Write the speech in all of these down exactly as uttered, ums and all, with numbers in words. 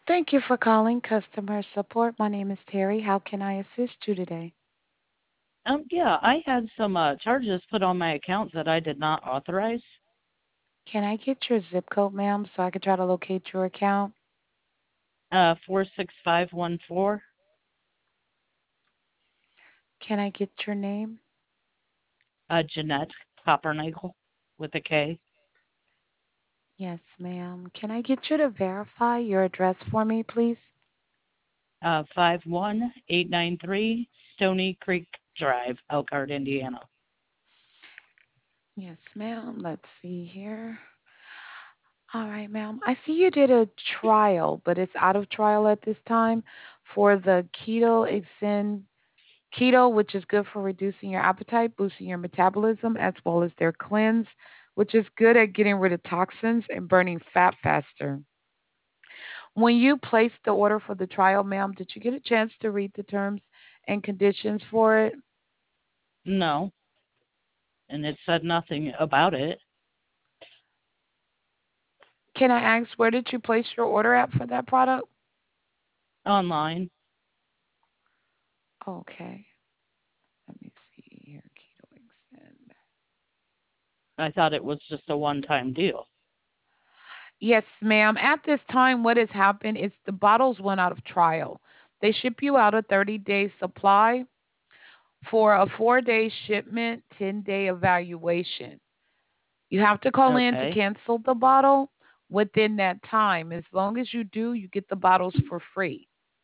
Thank you for calling customer support. My name is Terry. How can I assist you today? Um, yeah, I had some uh, charges put on my account that I did not authorize. Can I get your zip code, ma'am, so I can try to locate your account? Uh, four six five one four. Can I get your name? Uh, Jeanette Coppernickel with a K. Yes, ma'am. Can I get you to verify your address for me, please? Uh, five one eight nine three Stony Creek Drive, Elkhart, Indiana. Yes, ma'am. Let's see here. All right, ma'am. I see you did a trial, but it's out of trial at this time for the keto exen keto, which is good for reducing your appetite, boosting your metabolism, as well as their cleanse, which is good at getting rid of toxins and burning fat faster. When you placed the order for the trial, ma'am, did you get a chance to read the terms and conditions for it? No, and it said nothing about it Can I ask where did you place your order at for that product? online. Okay, let me see here. Keto Extend. I thought it was just a one-time deal. Yes, ma'am. At this time, what has happened is the bottles went out of trial. They ship you out a thirty day supply for a four day shipment, ten day evaluation. You have to call in to Okay, cancel the bottle within that time. As long as you do, you get the bottles for free.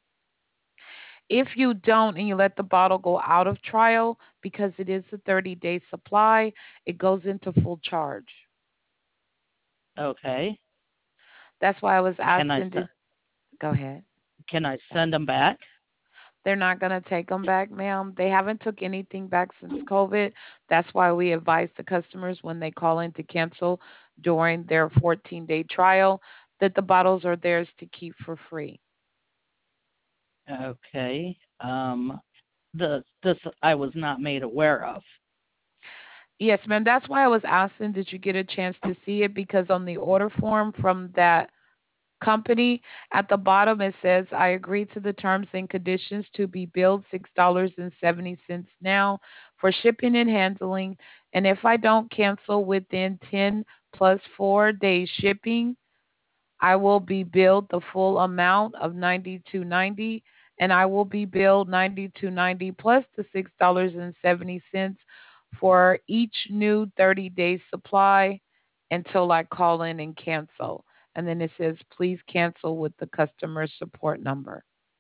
If you don't and you let the bottle go out of trial because it is a thirty day supply, it goes into full charge. okay. That's why I was Can I asking se- to go ahead. can I Sorry. send them back? They're not going to take them back, ma'am. They haven't took anything back since COVID. That's why we advise the customers when they call in to cancel during their fourteen day trial that the bottles are theirs to keep for free. Okay. Um, the this I was not made aware of. Yes, ma'am. That's why I was asking, did you get a chance to see it? Because on the order form from that company, at the bottom it says, I agree to the terms and conditions to be billed six dollars and seventy cents now for shipping and handling. And if I don't cancel within ten plus four days shipping, I will be billed the full amount of ninety-two ninety, and I will be billed ninety-two ninety plus the six dollars and seventy cents for each new thirty day supply until I call in and cancel. And then it says, please cancel with the customer support number.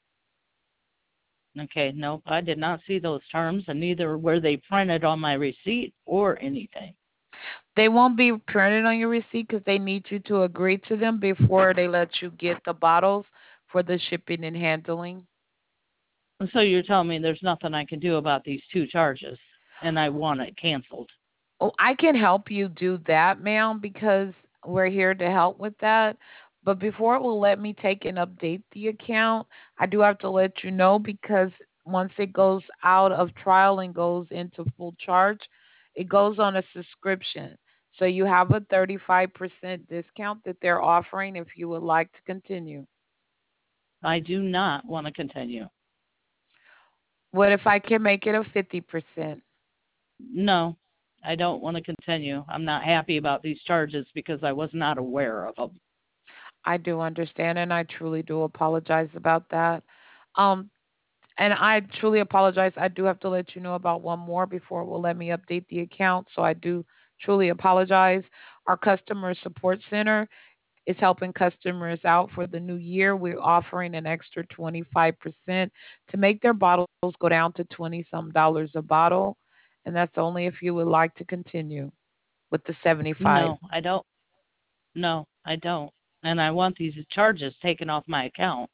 Okay, nope, I did not see those terms, and neither were they printed on my receipt or anything. They won't be printed on your receipt because they need you to agree to them before they let you get the bottles for the shipping and handling. And so you're telling me there's nothing I can do about these two charges, and I want it canceled. Oh, I can help you do that, ma'am, because we're here to help with that. But before it will let me take and update the account, I do have to let you know because once it goes out of trial and goes into full charge, it goes on a subscription. So you have a thirty-five percent discount that they're offering if you would like to continue. I do not want to continue. What if I can make it a fifty percent? No, I don't want to continue. I'm not happy about these charges because I was not aware of them. I do understand and I truly do apologize about that. Um, And I truly apologize. I do have to let you know about one more before it will let me update the account. So I do truly apologize. Our customer support center is helping customers out for the new year. We're offering an extra twenty-five percent to make their bottles go down to twenty some dollars a bottle. And that's only if you would like to continue with the seventy-five. No, I don't. No, I don't. And I want these charges taken off my account.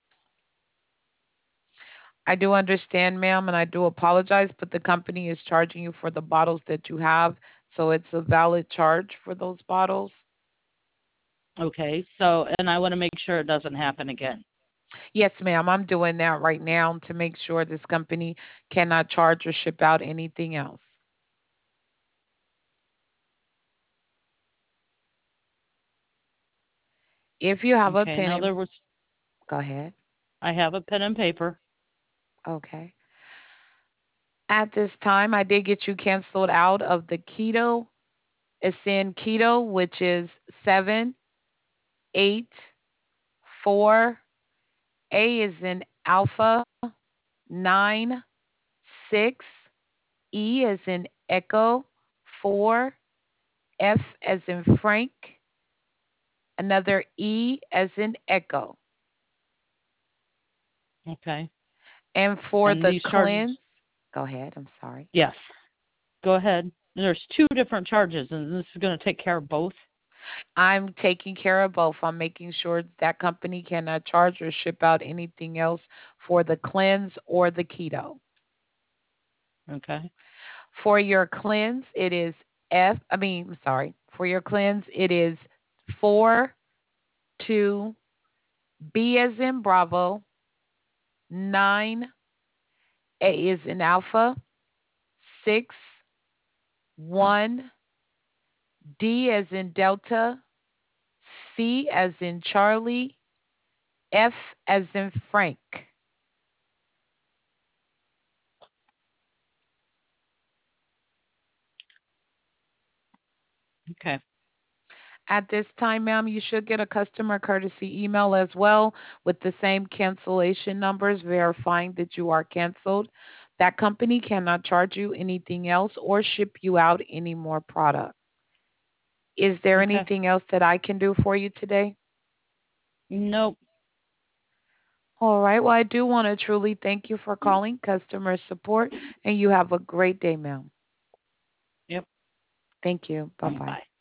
I do understand, ma'am, and I do apologize, but the company is charging you for the bottles that you have. So it's a valid charge for those bottles. Okay, so, and I want to make sure it doesn't happen again. Yes, ma'am. I'm doing that right now to make sure this company cannot charge or ship out anything else. If you have a Okay, pen now and there was, Go ahead. I have a pen and paper. Okay. At this time, I did get you canceled out of the keto. It's in keto, which is seven, eight, four. A is in alpha, nine, six. E as in echo, four. F as in Frank, another E as in echo. Okay. And for And the these charges, cleanse, go ahead. I'm sorry. yes. Go ahead. There's two different charges, and this is going to take care of both. I'm taking care of both. I'm making sure that company cannot charge or ship out anything else for the cleanse or the keto. Okay. For your cleanse, it is F, I mean, I'm sorry. For your cleanse, it is four, two, B as in Bravo, nine, A is in Alpha, six, one, D as in Delta, C as in Charlie, F as in Frank. Okay. At this time, ma'am, you should get a customer courtesy email as well with the same cancellation numbers verifying that you are canceled. That company cannot charge you anything else or ship you out any more product. Is there Okay. anything else that I can do for you today? Nope. All right. Well, I do want to truly thank you for calling customer support, and you have a great day, ma'am. Yep. Thank you. Bye bye. Bye.